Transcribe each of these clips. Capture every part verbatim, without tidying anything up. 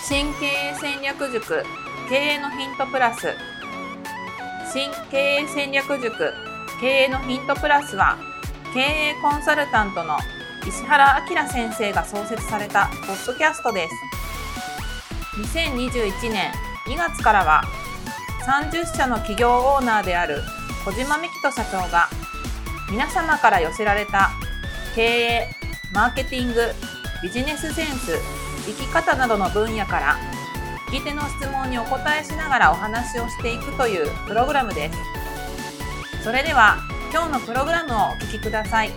新経営戦略塾経営のヒントプラス。新経営戦略塾経営のヒントプラスは、経営コンサルタントの石原明先生が創設されたポッドキャストです。にせんにじゅういちねんにがつからは、さんじゅっしゃの企業オーナーである小島幹人社長が、皆様から寄せられた経営、マーケティング、ビジネスセンス、生き方などの分野から聞き手の質問にお答えしながらお話をしていくというプログラムです。それでは今日のプログラムをお聞きください。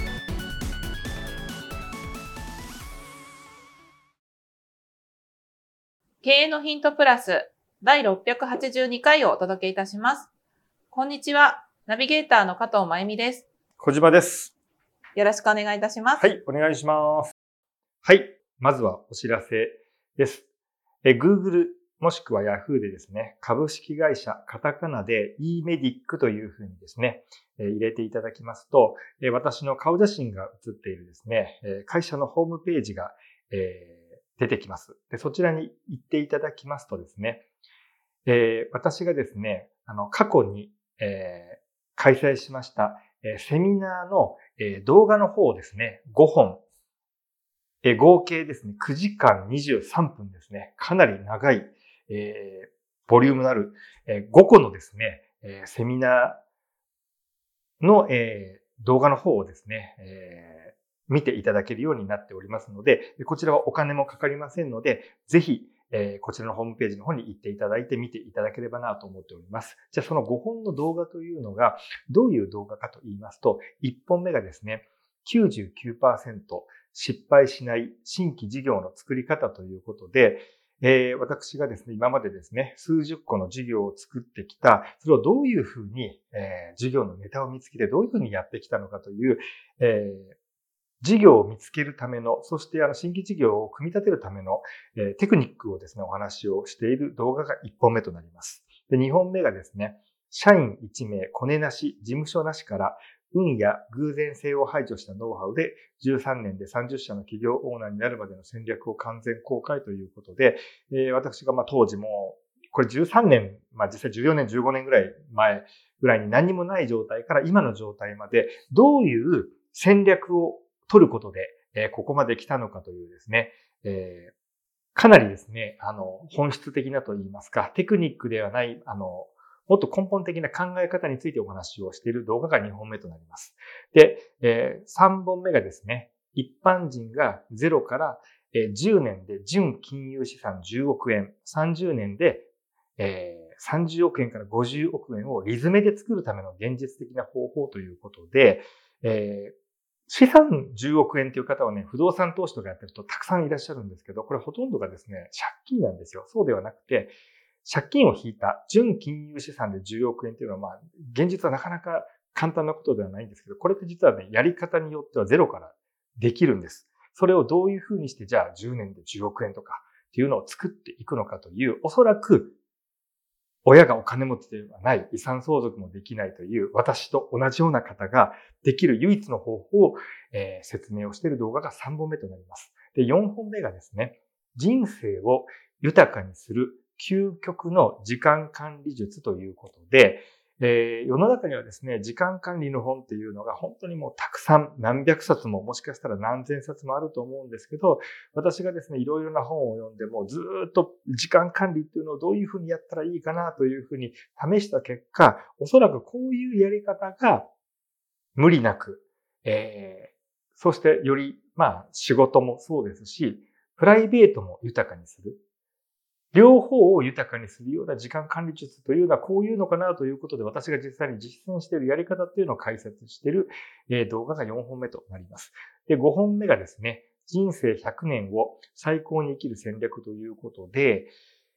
経営のヒントプラスだいろっぴゃくはちじゅうにかいをお届けいたします。こんにちは。ナビゲーターの加藤真由美です。 小島です。 よろしくお願いいたします。 はい、お願いします。はい、まずはお知らせです。え Google もしくは Yahoo でですね、株式会社カタカナで イーメディック というふうにですね、え入れていただきますと、え私の顔写真が写っているですね、え会社のホームページが、えー、出てきます。で、そちらに行っていただきますとですね、えー、私がですね、あの過去に、えー、開催しました、えー、セミナーの、えー、動画の方をですね、ごほん、えー、合計ですね、くじかんにじゅうさんぷんですね、かなり長い、えー、ボリュームのある、えー、ごこのですね、えー、セミナーの、えー、動画の方をですね、えー、見ていただけるようになっておりますので、こちらはお金もかかりませんので、ぜひ、えー、こちらのホームページの方に行っていただいて見ていただければなと思っております。じゃあそのごほんの動画というのがどういう動画かと言いますと、いっぽんめがですね、きゅうじゅうきゅうパーセント 失敗しない新規事業の作り方ということで、えー、私がですね、今までですね、数十個の事業を作ってきた、それをどういうふうに、えー、事業のネタを見つけてどういうふうにやってきたのかという、えー事業を見つけるための、そしてあの新規事業を組み立てるための、えー、テクニックをですね、お話をしている動画がいっぽんめとなります。で、にほんめがですね、社員いちめい、コネなし、事務所なしから運や偶然性を排除したノウハウでじゅうさんねんでさんじゅっしゃの企業オーナーになるまでの戦略を完全公開ということで、えー、私がまあ当時もこれじゅうさんねん、まあ実際じゅうよねん、じゅうごねんぐらい前ぐらいに何もない状態から今の状態までどういう戦略を取ることで、えー、ここまで来たのかというですね、えー、かなりですね、あの、本質的なと言いますか、テクニックではない、あの、もっと根本的な考え方についてお話をしている動画がにほんめとなります。で、えー、さんぼんめがですね、一般人がゼロからじゅうねんで純金融資産じゅうおくえん、さんじゅうねんで、えー、さんじゅうおくえんからごじゅうおくえんをリズメで作るための現実的な方法ということで、えー資産じゅうおくえんという方はね、不動産投資とかやってるとたくさんいらっしゃるんですけど、これほとんどがですね、借金なんですよ。そうではなくて、借金を引いた純金融資産でじゅうおくえんというのは、まあ、現実はなかなか簡単なことではないんですけど、これって実はね、やり方によってはゼロからできるんです。それをどういうふうにして、じゃあじゅうねんでじゅうおくえんとかっていうのを作っていくのかという、おそらく親がお金持ちではない、遺産相続もできないという私と同じような方ができる唯一の方法を、えー、説明をしている動画がさんぼんめとなります。で、よんほんめがですね、人生を豊かにする究極の時間管理術ということで、えー、世の中にはですね、時間管理の本っていうのが本当にもうたくさん何百冊ももしかしたら何千冊もあると思うんですけど、私がですね、いろいろな本を読んでもずーっと時間管理っていうのをどういうふうにやったらいいかなというふうに試した結果、おそらくこういうやり方が無理なく、えー、そしてより、まあ仕事もそうですし、プライベートも豊かにする。両方を豊かにするような時間管理術というのはこういうのかなということで、私が実際に実践しているやり方っていうのを解説している動画がよんほんめとなります。で、ごほんめがですね、人生ひゃくねんを最高に生きる戦略ということで、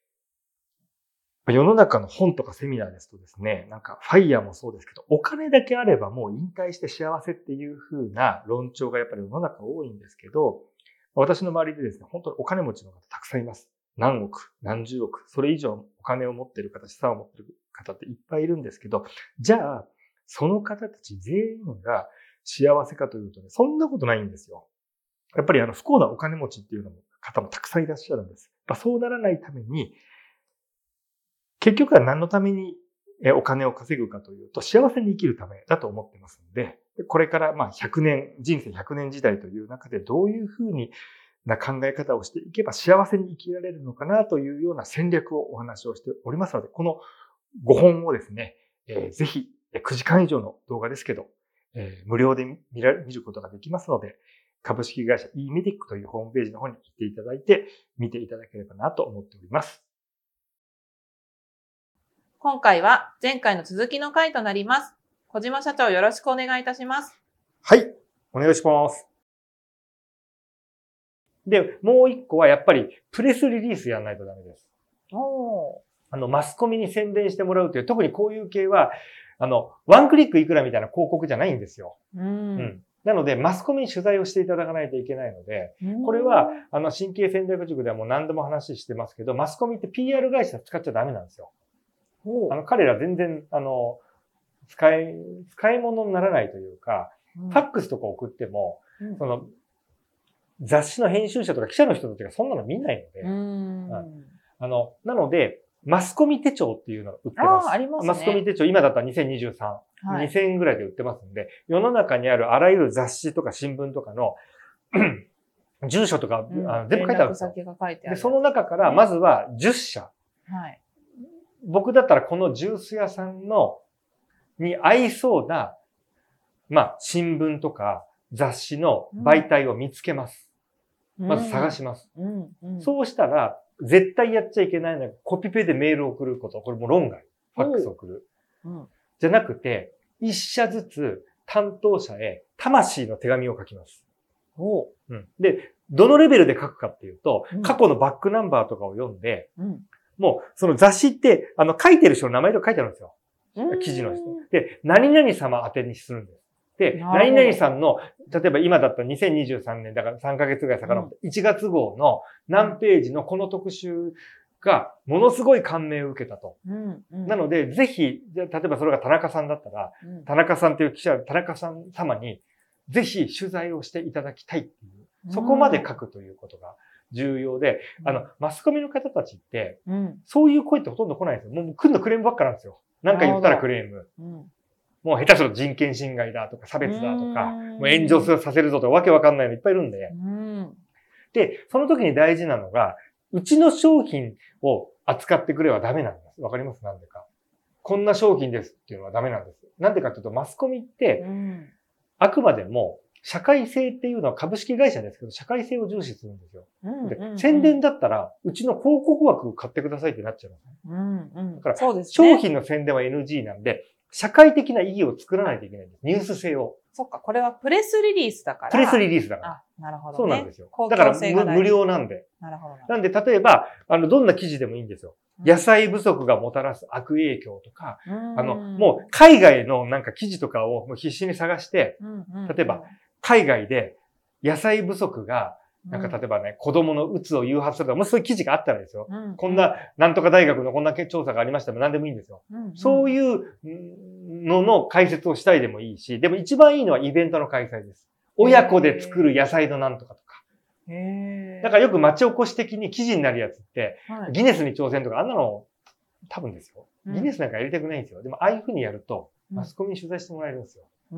世の中の本とかセミナーですとですね、なんかファイヤーもそうですけど、お金だけあればもう引退して幸せっていう風な論調がやっぱり世の中多いんですけど、私の周りでですね、本当にお金持ちの方たくさんいます。何億、何十億、それ以上お金を持っている方、資産を持っている方っていっぱいいるんですけど、じゃあ、その方たち全員が幸せかというとね、そんなことないんですよ。やっぱりあの不幸なお金持ちっていうのも方もたくさんいらっしゃるんです。 ぱそうならないために、結局は何のためにお金を稼ぐかというと、幸せに生きるためだと思ってますので、これからまあひゃくねん、人生ひゃくねん時代という中でどういうふうにな考え方をしていけば幸せに生きられるのかなというような戦略をお話をしておりますので、このごほんをですね、えー、ぜひくじかん以上の動画ですけど、えー、無料で見られ見ることができますので、株式会社 イーメディック というホームページの方に行っていただいて、見ていただければなと思っております。 今回は前回の続きの回となります。小島社長、よろしくお願いいたします。 はい、お願いします。で、もう一個はやっぱりプレスリリースやらないとダメです。 おー。 あの、マスコミに宣伝してもらうという、特にこういう系は、あの、ワンクリックいくらみたいな広告じゃないんですよ。 うん。うん、 なので、マスコミに取材をしていただかないといけないので、これは、あの、神経戦略塾ではもう何度も話してますけど、マスコミって ピーアール 会社使っちゃダメなんですよ。あの、彼ら全然、あの、使い、使い物にならないというか、うん、ファックスとか送っても、うん、その、雑誌の編集者とか記者の人たちがそんなの見ないので、うん、あの、なので、マスコミ手帳っていうのが売ってます。 あ、ありますね。 マスコミ手帳、今だったらにせんにじゅうさん、はい、にせんえんぐらいで売ってますんで、世の中にあるあらゆる雑誌とか新聞とかの住所とか、うん、あの全部書いてあるんですよ。で、その中からまずはじゅっしゃ。はい、僕だったらこのジュース屋さんの、に合いそうな、まあ、新聞とか雑誌の媒体を見つけます。うん、まず探します。うんうん、そうしたら、絶対やっちゃいけないのは、コピペでメールを送ること。これも論外。ファックスを送る。うん、じゃなくて、一社ずつ担当者へ魂の手紙を書きます。おうん、で、どのレベルで書くかっていうと、うん、過去のバックナンバーとかを読んで、うん、もうその雑誌って、あの書いてる人の名前とか書いてあるんですよ。記事の人。で、何々様宛てにするんです。で、何々さんの、例えば今だったらにせんにじゅうさんねんだからさんかげつぐらい遡って、いちがつ号の何ページのこの特集がものすごい感銘を受けたと。うんうん、なので、ぜひ、例えばそれが田中さんだったら、うん、田中さんという記者、田中さん様にぜひ取材をしていただきたいっていう、そこまで書くということが重要で、うん、あの、マスコミの方たちって、うん、そういう声ってほとんど来ないんですよ。もう来るのクレームばっかなんですよ。なんか言ったらクレーム。もう下手すると人権侵害だとか差別だとか、もう炎上させるぞとかわけわかんないのいっぱいいるんで。で、その時に大事なのが、うちの商品を扱ってくれはダメなんです。わかります？なんでか。こんな商品ですっていうのはダメなんです。なんでかというと、マスコミって、あくまでも社会性っていうのは株式会社ですけど、社会性を重視するんですよ。で、宣伝だったら、うちの広告枠買ってくださいってなっちゃうんです。だから、商品の宣伝は エヌジー なんで、社会的な意義を作らないといけないんです。ニュース性を。 そっか、これはプレスリリースだから。 プレスリリースだから。 あ、なるほど、ね。 そうなんですよ。だから無料なんで。 なるほど。 なんで、例えば、あの、どんな記事でもいいんですよ。野菜不足がもたらす悪影響とか、あの、もう海外のなんか記事とかをもう必死に探して、例えば、海外で野菜不足が、なんか例えばね、子供のうつを誘発するとか、もしそういう記事があったらですよ。うん、こんな、なんとか大学のこんな調査がありましたら何でもいいんですよ。うんうん、そういうのの解説をしたいでもいいし、でも一番いいのはイベントの開催です。親子で作る野菜のなんとかとか。へー。だからよく町おこし的に記事になるやつって、はい、ギネスに挑戦とかあんなの多分ですよ。ギネスなんかやりたくないんですよ。でもああいう風にやると、マスコミに取材してもらえるんですよ。うん、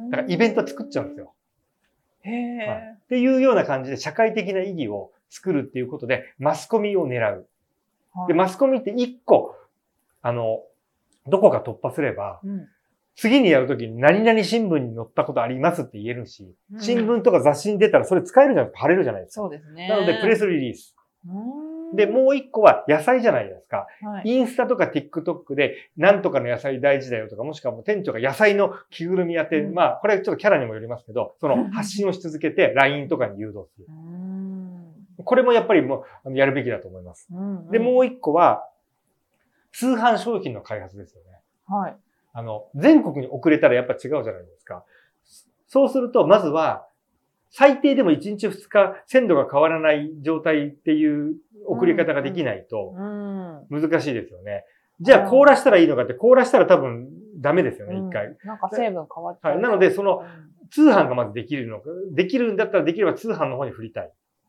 だからイベント作っちゃうんですよ。 へー、 はい。っていうような感じで社会的な意義を作るっていうことで、マスコミを狙う。はい、で、マスコミって一個、あの、どこか突破すれば、うん、次にやるときに何々新聞に載ったことありますって言えるし、うん、新聞とか雑誌に出たらそれ使えるじゃないですか、貼れるじゃないですか。 そうですね。 なので、プレスリリース。で、もう一個は野菜じゃないですか。はい、インスタとか TikTok で、なんとかの野菜大事だよとか、もしくはもう店長が野菜の着ぐるみやって、うん、まあ、これちょっとキャラにもよりますけど、その発信をし続けて ライン とかに誘導する。これもやっぱりもう、やるべきだと思います。うんうん、で、もう一個は、通販商品の開発ですよね。はい。あの、全国に送れたらやっぱ違うじゃないですか。そうすると、まずは、最低でもいちにちふつか鮮度が変わらない状態っていう送り方ができないと難しいですよね。じゃあ凍らしたらいいのかって凍らしたら多分ダメですよね、一回。 なんか成分変わっちゃう。 はい。なのでその通販がまずできるのか、できるんだったらできれば通販の方に振りたい。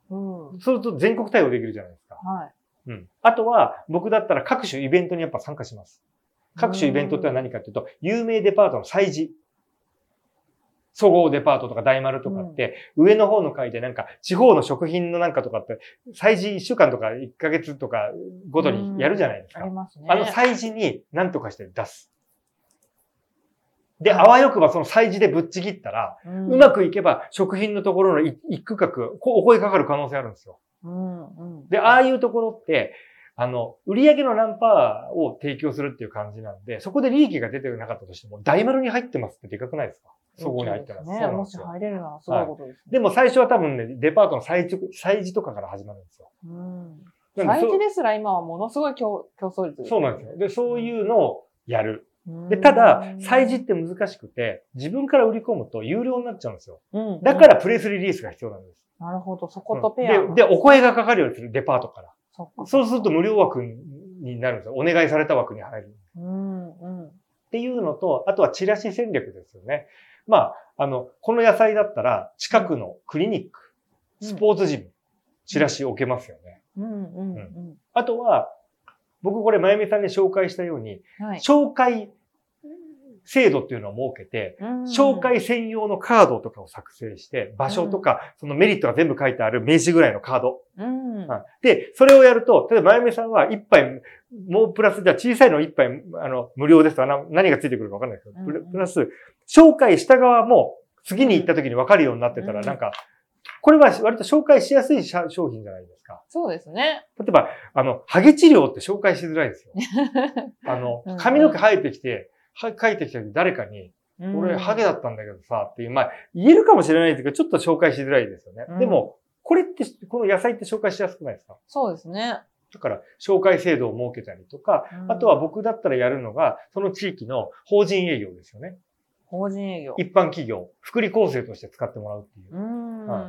うん。 そうすると全国対応できるじゃないですか。 はい。 うん。あとは、僕だったら各種イベントにやっぱ参加します。各種イベントってのは何かっていうと、有名デパートの催事。そごうデパートとか大丸とかって、うん、上の方の階でなんか、地方の食品のなんかとかって、催事いっしゅうかんとかいっかげつとかごとにやるじゃないですか。 ありますね。 あの催事に何とかして出す。で、あわよくばその催事でぶっちぎったら、うん、うまくいけば食品のところの一区画、お声かかる可能性あるんですよ。 うんうん、 で、ああいうところって、あの、売上の何パーを提供するっていう感じなんで、そこで利益が出てなかったとしても、大丸に入ってますってでかくないですか？そこに入ってます。 ね、もし入れるならすごいことですね。 はい、でも最初は多分ね、デパートの催事、催事とかから始まるんですよ。 うん。催事ですら今はものすごい競争率です、ね。 そうなんですよ。で、そういうのをやる。で、ただ、催事って難しくて、自分から売り込むと有料になっちゃうんですよ。うん、だからプレスリリースが必要なんです。 なるほど、そことペア、 うん、で。で、お声がかかるようにする、デパートから。そ, そうすると無料枠になるんですよ。お願いされた枠に入る。 うんうん、 っていうのと、あとはチラシ戦略ですよね。まあ、あの、この野菜だったら、近くのクリニック、スポーツジム、チラシ置けますよね。 うんうんうん、 あとは、僕これ、まゆみさんに紹介したように、はい、紹介制度っていうのを設けて、うん、紹介専用のカードとかを作成して、場所とか、うん、そのメリットが全部書いてある名刺ぐらいのカード。うん、で、それをやると、例えばまゆみさんは一杯、もうプラス、じゃあ小さいの一杯、あの、無料ですと何がついてくるかわかんないですけど、うん、プラス、紹介した側も次に行った時に分かるようになってたら、なんか、これは割と紹介しやすい商品じゃないですか。 そうですね。 例えば、あの、ハゲ治療って紹介しづらいですよ。あの、髪の毛生えてきて、書いてきた時誰かに、俺ハゲだったんだけどさ、っていう、まあ、言えるかもしれないですけど、ちょっと紹介しづらいですよね。うん、でも、これって、この野菜って紹介しやすくないですか？ そうですね。 だから、紹介制度を設けたりとか、うん、あとは僕だったらやるのが、その地域の法人営業ですよね。 法人営業。 一般企業、福利厚生として使ってもらうっていう。 うんはい、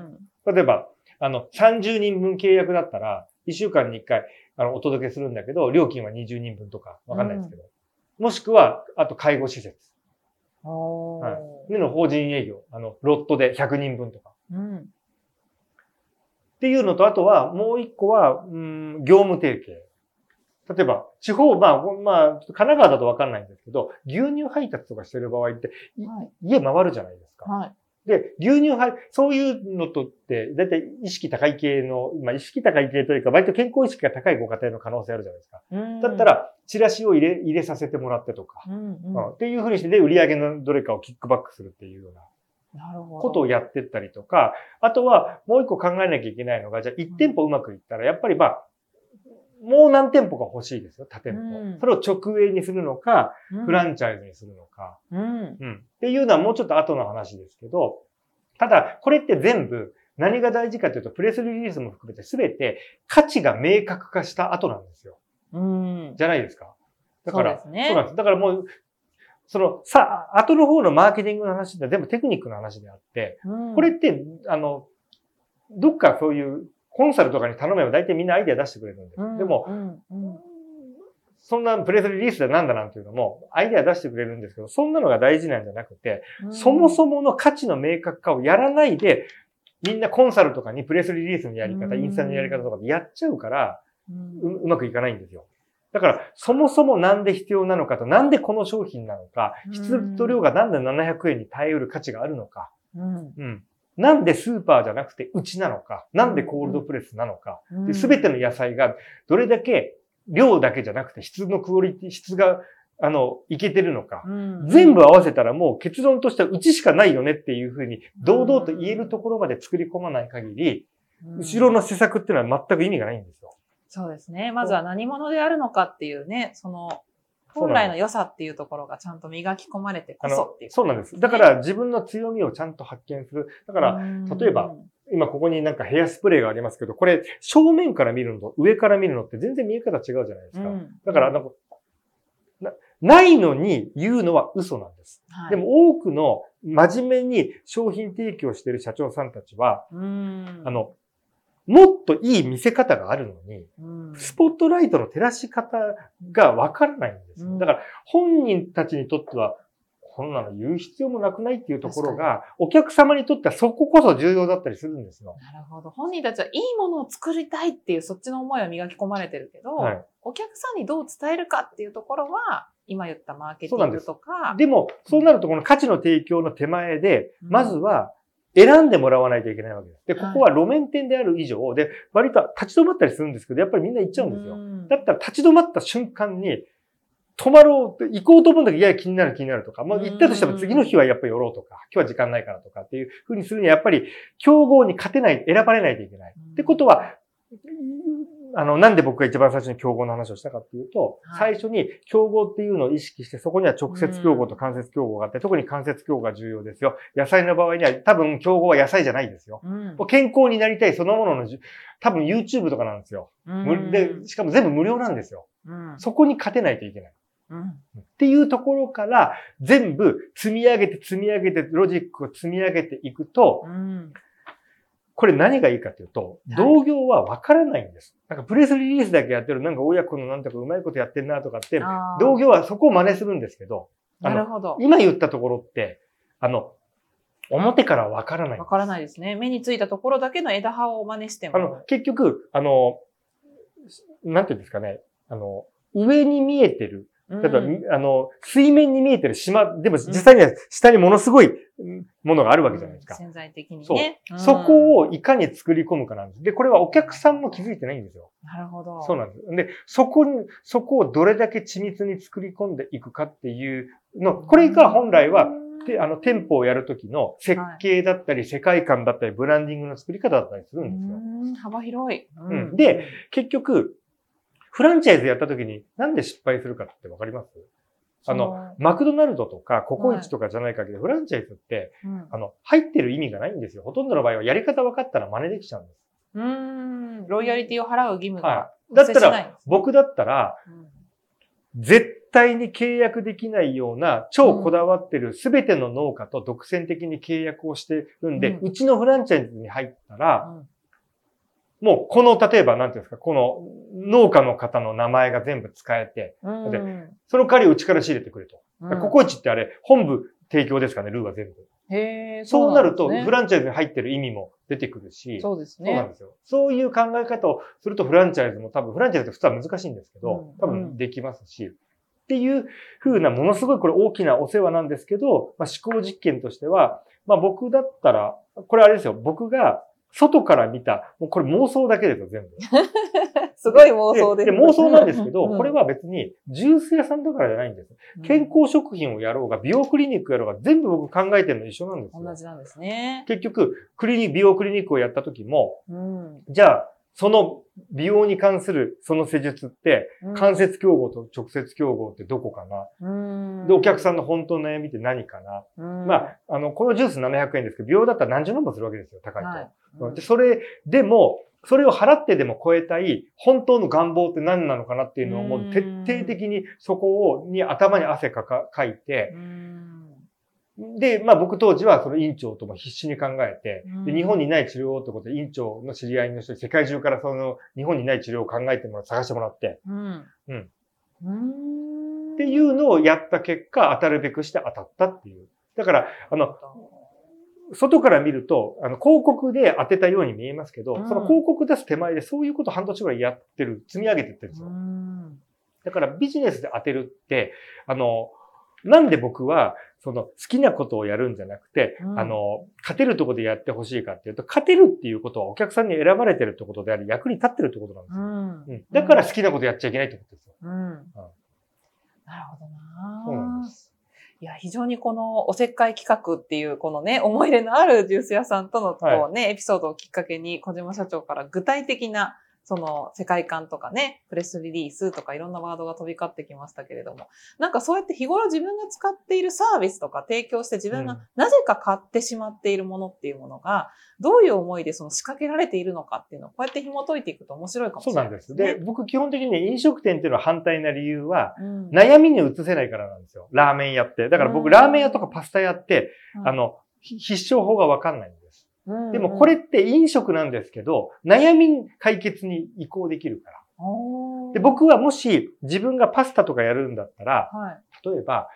例えば、あの、さんじゅうにんぶん契約だったら、いっしゅうかんにいっかい、あの、お届けするんだけど、料金はにじゅうにんぶんとか、わかんないですけど。うん、もしくは、あと介護施設。はい。での法人営業。あの、ロットでひゃくにんぶんとか。 うん。 っていうのと、あとは、もう一個は、うん、業務提携。例えば、地方、まあ、まあ、神奈川だとわかんないんですけど、牛乳配達とかしてる場合って、はい、家回るじゃないですか。 はい。 で、牛乳配、そういうのとって、だいたい意識高い系の、まあ、意識高い系というか、割と健康意識が高いご家庭の可能性あるじゃないですか。だったら、チラシを入れ、入れさせてもらってとか、うんうん、っていうふうにして、で、売り上げのどれかをキックバックするっていうような。 なるほど。 ことをやってったりとか、あとはもう一個考えなきゃいけないのが、じゃあ一店舗うまくいったら、やっぱりまあ、もう何店舗か欲しいですよ、他店舗。うん、それを直営にするのか、うん、フランチャイズにするのか、 うんうん。っていうのはもうちょっと後の話ですけど、ただ、これって全部何が大事かというと、プレスリリースも含めて全て価値が明確化した後なんですよ。 うん、 じゃないですか。だから、 そうですね。 そうなんです。だからもう、その、さ、後の方のマーケティングの話って全部テクニックの話であって、うん、これって、あの、どっかそういうコンサルとかに頼めば大体みんなアイデア出してくれるんです。うん、でも、うんうん、そんなプレスリリースでなんだなんていうのも、アイデア出してくれるんですけど、そんなのが大事なんじゃなくて、うん、そもそもの価値の明確化をやらないで、みんなコンサルとかにプレスリリースのやり方、うん、インスタのやり方とかでやっちゃうから、うん、う, うまくいかないんですよ。だから、そもそもなんで必要なのかと、なんでこの商品なのか、質と量がなんでななひゃくえんに耐えうる価値があるのか、 うんうん、なんでスーパーじゃなくてうちなのか、なんでコールドプレスなのか、すべての野菜がどれだけ量だけじゃなくて質のクオリティ、質が、あの、いけてるのか、うん、全部合わせたらもう結論としてはうちしかないよねっていうふうに堂々と言えるところまで作り込まない限り、うん、後ろの施策っていうのは全く意味がないんですよ。 そうですね。まずは何者であるのかっていうね、その、本来の良さっていうところがちゃんと磨き込まれてこそっていう、ね。 そうなんです。だから自分の強みをちゃんと発見する。だから、例えば、今ここになんかヘアスプレーがありますけど、これ正面から見るのと上から見るのって全然見え方違うじゃないですか。うん、だからなんかな、ないのに言うのは嘘なんです。はい、でも多くの真面目に商品提供している社長さんたちは、 うんあの、もっといい見せ方があるのに、 うん、 スポットライトの照らし方がわからないんです。だから本人たちにとっては、 こんなの言う必要もなくないっていうところが、お客様にとってはそここそ重要だったりするんですよ。 なるほど。本人たちはいいものを作りたいっていうそっちの思いは磨き込まれてるけど、はい、お客さんにどう伝えるかっていうところは、今言ったマーケティングとか。 で, でも、そうなるとこの価値の提供の手前で、うん、まずは選んでもらわないといけないわけです。で、ここは路面店である以上、で、割と立ち止まったりするんですけど、やっぱりみんな行っちゃうんですよ。うん、だったら立ち止まった瞬間に、止まろうって、行こうと思うんだけど、いや気になる気になるとか、まあ行ったとしても次の日はやっぱり寄ろうとか、今日は時間ないからとかっていう風にするには、やっぱり競合に勝てない、選ばれないといけない。ってことは、あの、なんで僕が一番最初に競合の話をしたかっていうと、はい、最初に競合っていうのを意識して、そこには直接競合と間接競合があって、特に間接競合が重要ですよ。野菜の場合には、多分競合は野菜じゃないですよ。うん、健康になりたいそのものの、多分 YouTube とかなんですよ。うん、で、しかも全部無料なんですよ。うん、そこに勝てないといけない。うん、っていうところから全部積み上げて積み上げてロジックを積み上げていくと、うん、これ何がいいかというと、同業は分からないんです。なんかプレスリリースだけやってる、なんか親子のなんとかうまいことやってんなとかって、同業はそこを真似するんですけど、 なるほど。 今言ったところって、あの、表から分からない。 分からないですね。目についたところだけの枝葉を真似しても。 あの、結局、あの、なんていうんですかね、あの、上に見えてる、例えば、うん、あの、水面に見えてる島、でも実際には下にものすごいものがあるわけじゃないですか。 うん、潜在的にね。 そう。うん、そこをいかに作り込むかなんです。で、これはお客さんも気づいてないんですよ。 なるほど。 そうなんです。で、そこに、そこをどれだけ緻密に作り込んでいくかっていうの、これが本来は、で、あの、店舗をやるときの設計だったり、世界観だったり、ブランディングの作り方だったりするんですよ。 うん、幅広い。 うん。で、結局、フランチャイズやった時になんで失敗するかってわかります？あの、マクドナルドとかココイチとかじゃない限り、フランチャイズって、うん、あの、入ってる意味がないんですよ。ほとんどの場合はやり方分かったら真似できちゃうんです。 うーん、ロイヤリティを払う義務が、 はい。だったら、僕だったら、うん、絶対に契約できないような超こだわってる全ての農家と独占的に契約をしてるんで、うん、うちのフランチャイズに入ったら、うん、もう、この、例えば、なんていうんですか、この農家の方の名前が全部使えて、うん、でその代わりうちから仕入れてくれと。うん、ココイチってあれ、本部提供ですかね、ルーは全部。 へー、 そうなると、フランチャイズに入ってる意味も出てくるし、 そうですね。 そうなんですよ。そういう考え方をすると、フランチャイズも多分、フランチャイズって普通は難しいんですけど、多分できますし、うん、っていう風な、ものすごいこれ大きなお世話なんですけど、まあ、思考実験としては、まあ僕だったら、これあれですよ、僕が、外から見た、もうこれ妄想だけですよ、全部。 すごい妄想です。 で、妄想なんですけど、うん、これは別にジュース屋さんだからじゃないんです。うん、健康食品をやろうが、美容クリニックやろうが、全部僕考えてるの一緒なんですよ。 同じなんですね。 結局、クリニック、美容クリニックをやった時も、うん、じゃあ、その美容に関するその施術って、間接競合と直接競合ってどこかな、うん、で、お客さんの本当の悩みって何かな、うん、まあ、あの、このジュースななひゃくえんですけど、美容だったら何十万もするわけですよ、高いと。はいうん、で、それでも、それを払ってでも超えたい、本当の願望って何なのかなっていうのをもう徹底的にそこを、に頭に汗かか、かいて、で、まあ僕当時はその院長とも必死に考えて、で日本にない治療をってことで院長の知り合いの人に世界中からその日本にない治療を考えてもらう、探してもらって、うん。うん。うんっていうのをやった結果、当たるべくして当たったっていう。だから、あの、外から見ると、あの、広告で当てたように見えますけど、うん、その広告出す手前でそういうこと半年ぐらいやってる、積み上げていってるんですよ。うん、だからビジネスで当てるって、あの、なんで僕は、その好きなことをやるんじゃなくて、うん、あの、勝てるところでやってほしいかっていうと、勝てるっていうことはお客さんに選ばれてるってことであり、役に立ってるってことなんですよ。うんうん、だから好きなことやっちゃいけないってことですよ。うんうん、なるほどな。そうなんです。いや、非常にこのおせっかい企画っていうこのね、思い入れのあるジュース屋さんとのこうね、はい、エピソードをきっかけに小島社長から具体的なその世界観とかね、プレスリリースとかいろんなワードが飛び交ってきましたけれども、なんかそうやって日頃自分が使っているサービスとか提供して自分がなぜか買ってしまっているものっていうものが、どういう思いでその仕掛けられているのかっていうのをこうやって紐解いていくと面白いかもしれないですね。 そうなんです。で、僕基本的に飲食店っていうのは反対な理由は、うん、悩みに移せないからなんですよ。ラーメン屋って。だから僕、ラーメン屋とかパスタ屋って、うん、あの、必勝法がわかんないんです。でもこれって飲食なんですけど、悩み解決に移行できるから。で僕はもし自分がパスタとかやるんだったら、はい、例えば、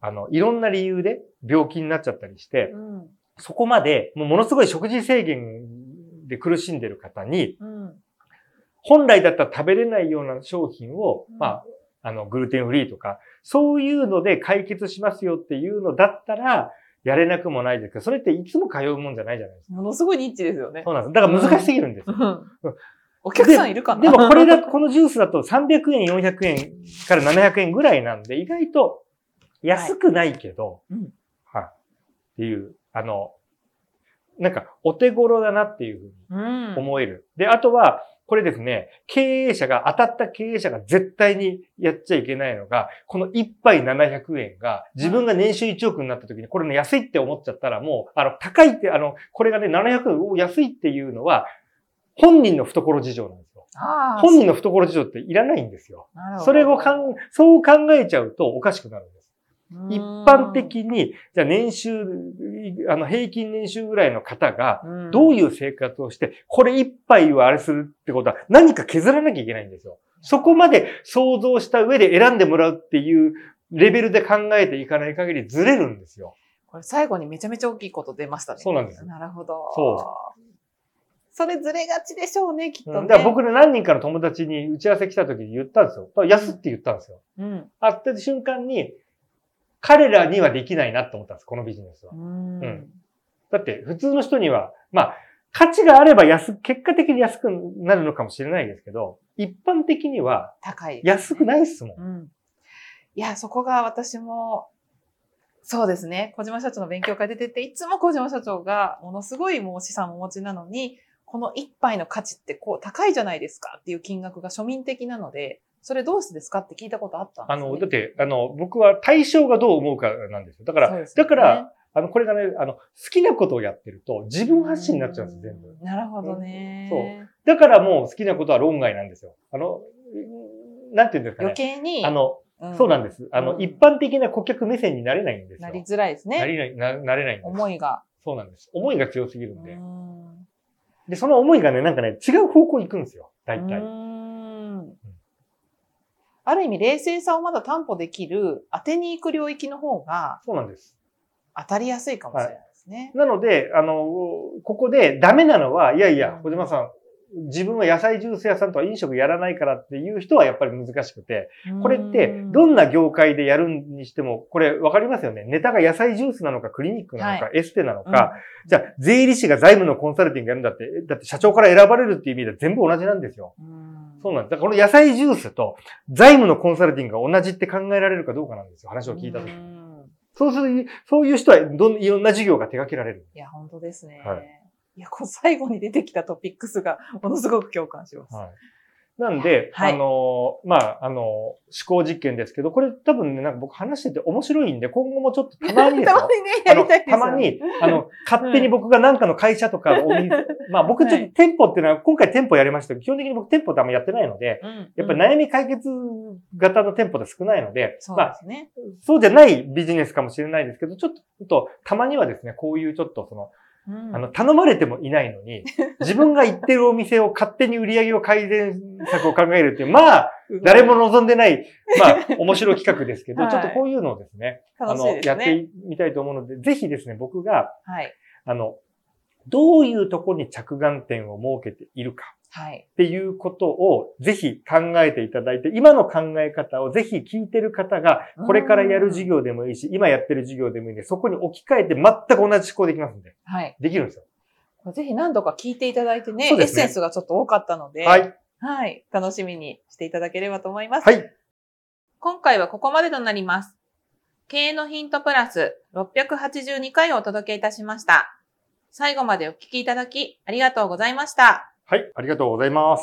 あの、いろんな理由で病気になっちゃったりして、 うん、 そこまで、もうものすごい食事制限で苦しんでる方に、うん、本来だったら食べれないような商品を、うん、まあ、あの、グルテンフリーとか、そういうので解決しますよっていうのだったら、やれなくもないですけど、それっていつも通うもんじゃないじゃないですか。 ものすごいニッチですよね。 そうなんです。だから難しすぎるんですよ。うんうん、お客さんいるかな？ で, でもこれだ、このジュースだとさんびゃくえん、よんひゃくえんからななひゃくえんぐらいなんで、意外と安くないけど、はい。うん、はい、っていう、あの、なんかお手頃だなっていうふうに思える。うん、で、あとは、これですね、経営者が、当たった経営者が絶対にやっちゃいけないのが、この一杯ななひゃくえんが、自分が年収いちおくになった時に、これね、安いって思っちゃったらもう、あの、高いって、あの、これがね、ななひゃくえん、お、安いっていうのは、本人の懐事情なんですよ。本人の懐事情っていらないんですよ。それをかん、そう考えちゃうとおかしくなるんです。一般的に、じゃあ年収、あの平均年収ぐらいの方が、どういう生活をして、これ一杯はあれするってことは何か削らなきゃいけないんですよ。そこまで想像した上で選んでもらうっていうレベルで考えていかない限りずれるんですよ。 これ最後にめちゃめちゃ大きいこと出ましたね。 そうなんです。 なるほど。 そう。 それずれがちでしょうね、きっとね。 うん、だから僕ね、何人かの友達に打ち合わせ来た時に言ったんですよ。安って言ったんですよ。うん。会った瞬間に、彼らにはできないなって思ったんです、このビジネスは。うん、うん。だって、普通の人には、まあ、価値があれば安、結果的に安くなるのかもしれないですけど、一般的には、高い、ね。安くないっすもん。うん。 いや、そこが私も、そうですね。小島社長の勉強会出てて、いつも小島社長がものすごいもう資産をお持ちなのに、この一杯の価値ってこう高いじゃないですかっていう金額が庶民的なので、それどうしてですかって聞いたことあったんですか、ね、 あの、だって、あの、僕は対象がどう思うかなんですよ。だから、ね、だから、あの、これがね、あの、好きなことをやってると自分発信になっちゃうんです、全部。 なるほどね。 そう。だからもう好きなことは論外なんですよ。あの、なんていうんですかね。 余計に。 あの、うん、そうなんです。あの、うん、一般的な顧客目線になれないんですよ。 なりづらいですね。 なりない、な、なれないんです。 思いが。 そうなんです。思いが強すぎるんで。んで、その思いがね、なんかね、違う方向行くんですよ。大体。うんうん、 ある意味、冷静さをまだ担保できる、当てに行く領域の方が、 そうなんです。 当たりやすいかもしれないですね。 はい、なので、あの、ここでダメなのは、いやいや、小島さん、自分は野菜ジュース屋さんとは飲食やらないからっていう人はやっぱり難しくて、これってどんな業界でやるにしても、これわかりますよね。ネタが野菜ジュースなのかクリニックなのか、はい、エステなのか、うん、じゃあ税理士が財務のコンサルティングやるんだって、だって社長から選ばれるっていう意味では全部同じなんですよ。うんそうなんです。だからこの野菜ジュースと財務のコンサルティングが同じって考えられるかどうかなんですよ。話を聞いたとき。そうする、そういう人はどんいろんな事業が手掛けられる。 いや、本当ですね。はいいや、こう最後に出てきたトピックスがものすごく共感します。はい。 なんで、はい、あの、まあ、あの、思考実験ですけど、これ多分ね、なんか僕話してて面白いんで、今後もちょっとたまにですよ。 たまにね、やりたいですよ。たまに、あの、勝手に僕がなんかの会社とかを、うん、まあ僕ちょっと店舗っていうのは、今回店舗やりましたけど、基本的に僕店舗ってあんまやってないので、うん、やっぱり悩み解決型の店舗で少ないので、 そうですね、 まあ、そうじゃないビジネスかもしれないですけど、ちょっと、ちょっとたまにはですね、こういうちょっとその、うん、あの、頼まれてもいないのに、自分が行ってるお店を勝手に売り上げを改善策を考えるっていう、まあ、誰も望んでない、まあ、面白い企画ですけど、はい、ちょっとこういうのをですね、 楽しいですね、 あの、やってみたいと思うので、ぜひですね、僕が、はい、あの、どういうところに着眼点を設けているか。はい。っていうことをぜひ考えていただいて、今の考え方をぜひ聞いてる方が、これからやる事業でもいいし、今やってる事業でもいいんで、そこに置き換えて全く同じ思考できますんで。はい。できるんですよ。 ぜひ何度か聞いていただいてね、そうですね、エッセンスがちょっと多かったので、はい。はい。楽しみにしていただければと思います。はい。今回はここまでとなります。経営のヒントプラスろっぴゃくはちじゅうにかいをお届けいたしました。最後までお聞きいただきありがとうございました。 はい、ありがとうございます。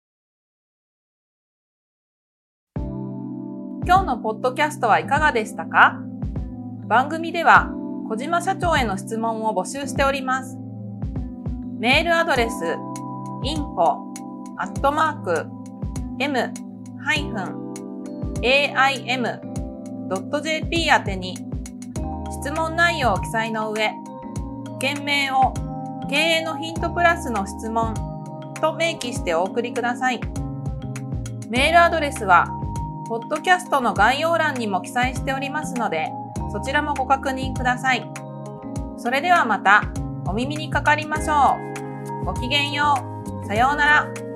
今日のポッドキャストはいかがでしたか？番組では小島社長への質問を募集しております。メールアドレス インフォ アットマーク エム ハイフン エーアイエム ドット ジェーピー 宛てに質問内容を記載の上、件名を経営のヒントプラスの質問と明記してお送りください。メールアドレスはポッドキャストの概要欄にも記載しておりますので、 そちらもご確認ください。それではまたお耳にかかりましょう。ごきげんよう。さようなら。